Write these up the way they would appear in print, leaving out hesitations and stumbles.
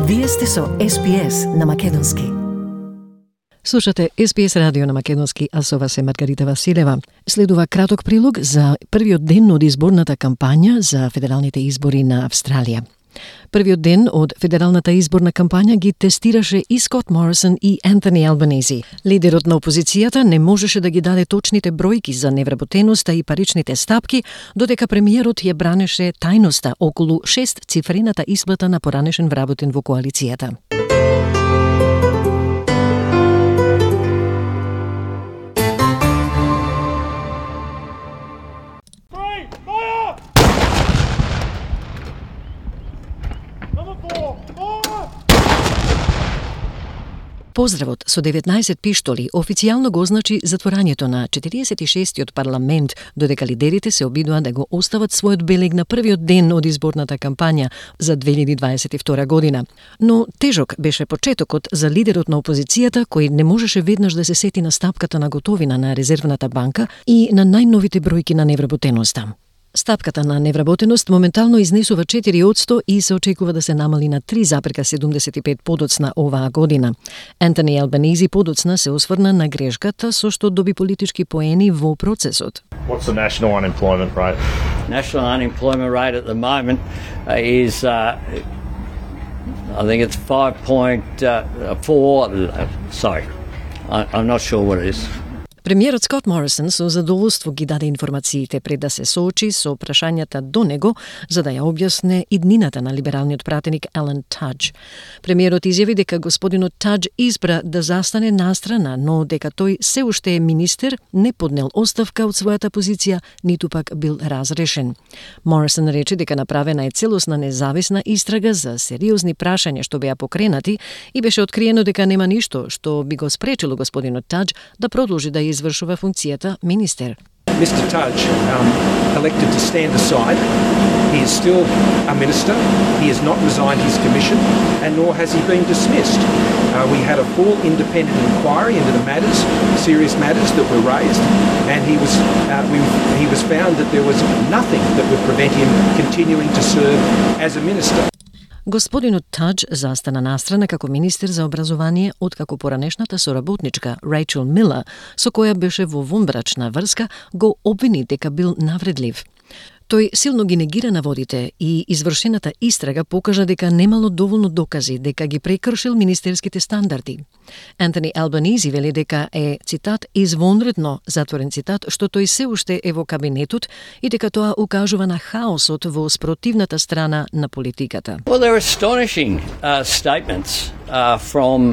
Вие сте со SPS на Македонски. Слушате SPS радио на Македонски, а со вас е Маргарита Василева. Следува краток прилог за првиот ден од изборната кампања за федералните избори на Австралија. Првиот ден од федералната изборна кампања ги тестираше и Скот Морисон и Ентони Албанези. Лидерот на опозицијата не можеше да ги даде точните бројки за невработеноста и паричните стапки, додека премиерот ја бранеше тајноста околу 6-цифрената исплата на поранешен вработен во коалицијата. Поздравот со 19 пиштоли официјално го означи затворањето на 46-тиот парламент, додека лидерите се обидува да го остават својот белег на првиот ден од изборната кампања за 2022 година. Но тежок беше почетокот за лидерот на опозицијата, кој не можеше веднаш да се сети на стапката на готовина на Резервната банка и на најновите бројки на невработеноста. Стапката на невработеност моментално изнесува 4% и се очекува да се намали на 3,75 подоцна оваа година. Ентони Албанези подоцна се осврна на грешката со што доби политички поени во процесот. What's the national unemployment rate? National unemployment rate at the moment is I think it's 5.4. Sorry, I'm not sure what it is. Премиерот Скот Морисон со задоволство ги даде информациите пред да се соочи со прашањата до него за да ја објасне иднината на либералниот пратеник Алан Тадж. Премиерот изјави дека господинот Тадж избра да застане настрана, но дека тој се уште е министер, не поднел оставка од својата позиција, ниту пак бил разрешен. Морисон рече дека направена е целосна независна истрага за сериозни прашања што беа покренати и беше откриено дека нема ништо што би го спречило господинот Тадж да продолжи да извршува функцијата министер. Mr. Tudge elected to stand aside. He is still a minister. He has not resigned his commission, and nor has he been dismissed. We had a full independent inquiry into the serious matters that were raised, and he was found that there was nothing that would prevent him continuing to serve as a minister. Господинот Тадж застана настрана како министер за образование откако поранешната соработничка Рейчел Милър, со која беше во вонбрачна врска, го обвини дека бил навредлив. Тој силно ги негира наводите и извршената истрага покажа дека немало доволно докази дека ги прекршил министерските стандарди. Ентони Албанези вели дека е, цитат, извонредно, затворен цитат, што тој се уште е во кабинетот и дека тоа укажува на хаосот во спротивната страна на политиката. Well, they're astonishing statements from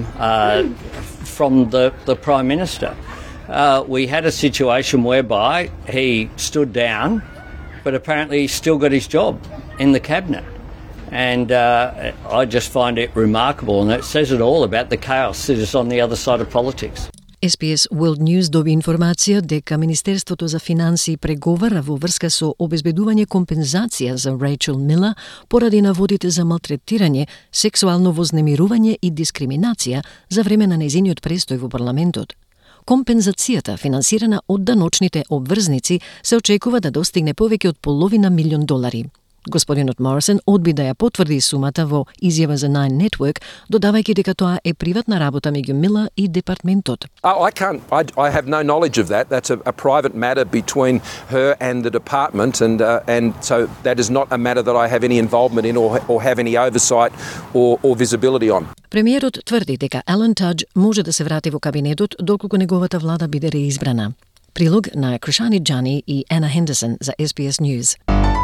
the Prime Minister. We had a situation whereby he stood down, but apparently he still got his job in the cabinet. And I just find it remarkable, and it says it all about the chaos that is on the other side of politics. SPS World News доби информација дека Министерството за финансии преговара во врска со обезбедување компензација за Рейчел Милър поради наводите за малтретирање, сексуално вознемирување и дискриминација за време на нејзиниот престој во парламентот. Компензацијата, финансирана од даночните обврзници, се очекува да достигне повеќе од $500 милиони. Господинот Морисон одби да ја потврди сумата во изјава за Nine Network, додавајќи дека тоа е приватна работа меѓу Милър и департментот. I have no knowledge of that. That's a private matter between her and the department, and so that is not a matter that I have any involvement in or have any oversight or visibility on. Премиерот тврди дека Алан Тадж може да се врати во кабинетот доколку неговата влада биде реизбрана. Прилог на Кришани Джани и Ана Хендерсон за SPS News.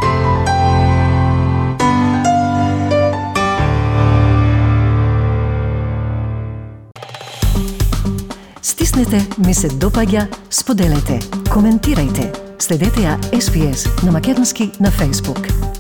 Стиснете, ми се допаѓа, споделете, коментирајте. Следете ја SPS на Македонски на Facebook.